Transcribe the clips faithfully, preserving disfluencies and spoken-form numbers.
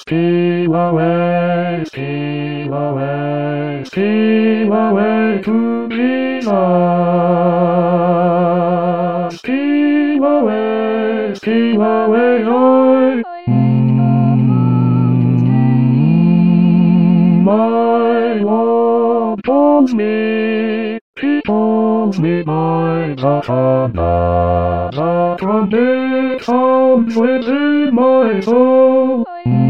steal away, steal away, steal away to Jesus. Steal away, steal away, joy. My Lord told me, He told me by the trumpet, the trumpet sounds within my soul.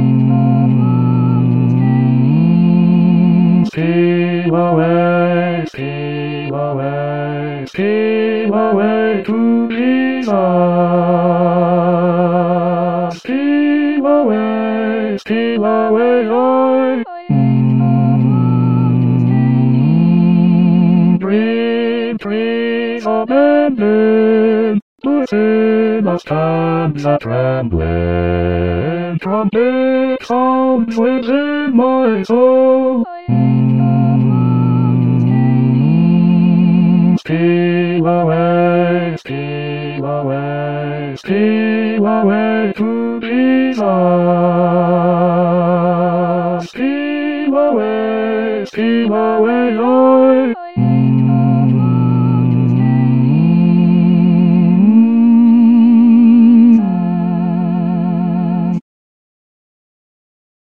Steal away, steal away, steal away to Jesus. Steal away, steal away, joy. Green trees are bending, the sinner stands a trembling. Trumpet sounds within my soul. Steal away, steal away, steal away to Jesus. Steal away, steal away.